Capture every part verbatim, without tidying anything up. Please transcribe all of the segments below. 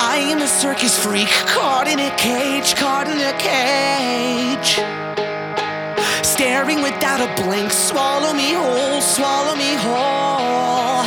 I am a circus freak, caught in a cage, caught in a cage. Staring without a blink, swallow me whole, swallow me whole.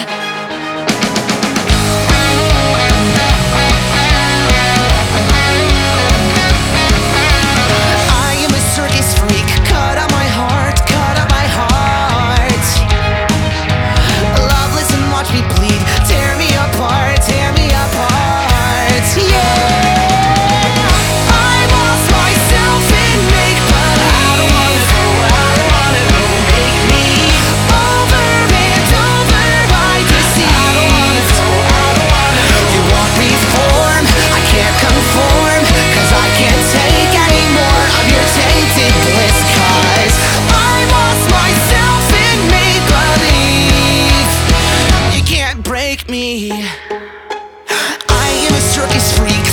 I am a circus freak, cut out my heart, cut out my heart. Love, listen, watch me bleed, tear me apart, tear me apart. Yeah, I lost myself in make, but I don't wanna go, I don't wanna go make me over and over. I deceive. I don't wanna go, I don't wanna go. You want reform? I can't conform, 'cause I can't take any more of your tainted bliss. 'Cause I lost myself in make believe. You can't break me. I am a circus freak,